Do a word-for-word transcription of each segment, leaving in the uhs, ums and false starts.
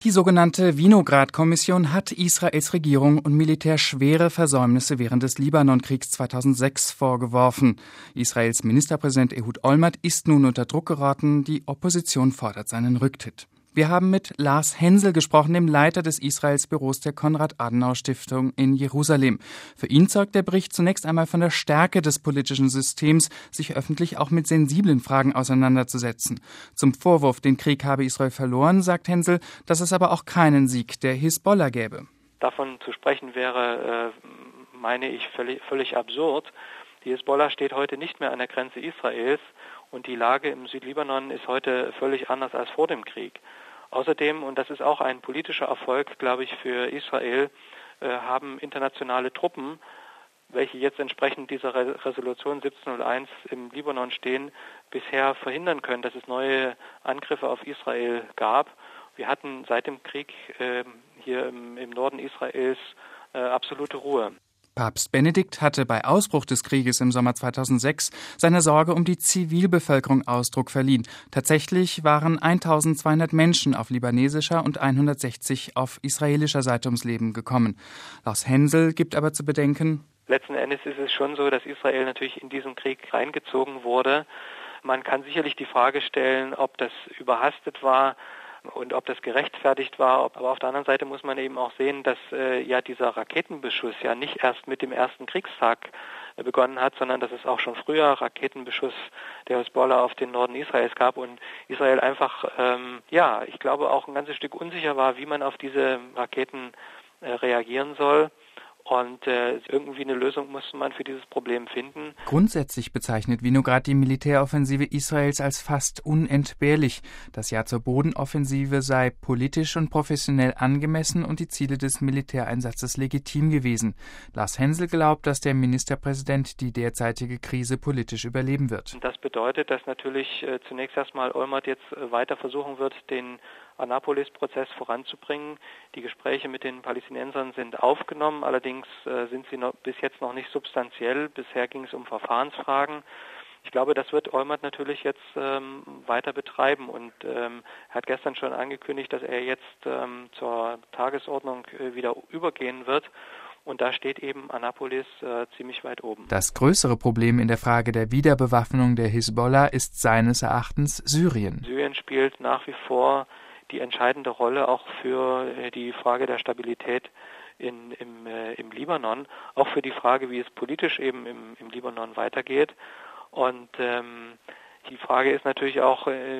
Die sogenannte Winograd-Kommission hat Israels Regierung und Militär schwere Versäumnisse während des Libanonkriegs zweitausendsechs vorgeworfen. Israels Ministerpräsident Ehud Olmert ist nun unter Druck geraten. Die Opposition fordert seinen Rücktritt. Wir haben mit Lars Hensel gesprochen, dem Leiter des Israels-Büros der Konrad-Adenauer-Stiftung in Jerusalem. Für ihn zeugt der Bericht zunächst einmal von der Stärke des politischen Systems, sich öffentlich auch mit sensiblen Fragen auseinanderzusetzen. Zum Vorwurf, den Krieg habe Israel verloren, sagt Hensel, dass es aber auch keinen Sieg der Hisbollah gäbe. Davon zu sprechen wäre, äh, meine ich, völlig, völlig absurd. Die Hisbollah steht heute nicht mehr an der Grenze Israels und die Lage im Südlibanon ist heute völlig anders als vor dem Krieg. Außerdem, und das ist auch ein politischer Erfolg, glaube ich, für Israel, äh, haben internationale Truppen, welche jetzt entsprechend dieser Re- Resolution siebzehnhunderteins im Libanon stehen, bisher verhindern können, dass es neue Angriffe auf Israel gab. Wir hatten seit dem Krieg äh, hier im, im Norden Israels äh, absolute Ruhe. Papst Benedikt hatte bei Ausbruch des Krieges im Sommer zweitausendsechs seiner Sorge um die Zivilbevölkerung Ausdruck verliehen. Tatsächlich waren eintausendzweihundert Menschen auf libanesischer und hundertsechzig auf israelischer Seite ums Leben gekommen. Lars Hensel gibt aber zu bedenken: Letzten Endes ist es schon so, dass Israel natürlich in diesen Krieg reingezogen wurde. Man kann sicherlich die Frage stellen, ob das überhastet war und ob das gerechtfertigt war. Aber auf der anderen Seite muss man eben auch sehen, dass äh, ja dieser Raketenbeschuss ja nicht erst mit dem ersten Kriegstag äh, begonnen hat, sondern dass es auch schon früher Raketenbeschuss der Hisbollah auf den Norden Israels gab und Israel einfach, ähm, ja, ich glaube auch ein ganzes Stück unsicher war, wie man auf diese Raketen äh, reagieren soll. Und äh, irgendwie eine Lösung musste man für dieses Problem finden. Grundsätzlich bezeichnet Winograd die Militäroffensive Israels als fast unentbehrlich. Das Ja zur Bodenoffensive sei politisch und professionell angemessen und die Ziele des Militäreinsatzes legitim gewesen. Lars Hensel glaubt, dass der Ministerpräsident die derzeitige Krise politisch überleben wird. Das bedeutet, dass natürlich äh, zunächst erstmal Olmert jetzt äh, weiter versuchen wird, den Annapolis-Prozess voranzubringen. Die Gespräche mit den Palästinensern sind aufgenommen, allerdings äh, sind sie noch, bis jetzt noch nicht substanziell. Bisher ging es um Verfahrensfragen. Ich glaube, das wird Olmert natürlich jetzt ähm, weiter betreiben und ähm, er hat gestern schon angekündigt, dass er jetzt ähm, zur Tagesordnung äh, wieder übergehen wird. Und da steht eben Annapolis äh, ziemlich weit oben. Das größere Problem in der Frage der Wiederbewaffnung der Hisbollah ist seines Erachtens Syrien. Syrien spielt nach wie vor die entscheidende Rolle auch für äh, die Frage der Stabilität in, im, äh, im Libanon, auch für die Frage, wie es politisch eben im, im Libanon weitergeht. Und ähm, die Frage ist natürlich auch, äh,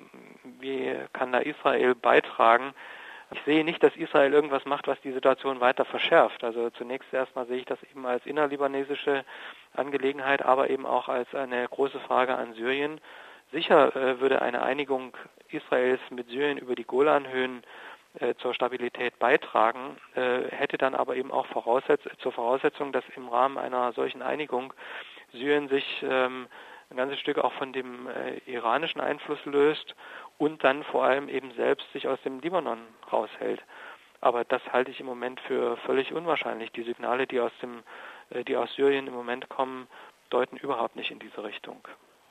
wie kann da Israel beitragen? Ich sehe nicht, dass Israel irgendwas macht, was die Situation weiter verschärft. Also zunächst erstmal sehe ich das eben als innerlibanesische Angelegenheit, aber eben auch als eine große Frage an Syrien. Sicher äh, würde eine Einigung Israels mit Syrien über die Golanhöhen äh, zur Stabilität beitragen, äh, hätte dann aber eben auch Voraussetz- zur Voraussetzung, dass im Rahmen einer solchen Einigung Syrien sich ähm, ein ganzes Stück auch von dem äh, iranischen Einfluss löst und dann vor allem eben selbst sich aus dem Libanon raushält. Aber das halte ich im Moment für völlig unwahrscheinlich. Die Signale, die aus dem, äh, die aus Syrien im Moment kommen, deuten überhaupt nicht in diese Richtung.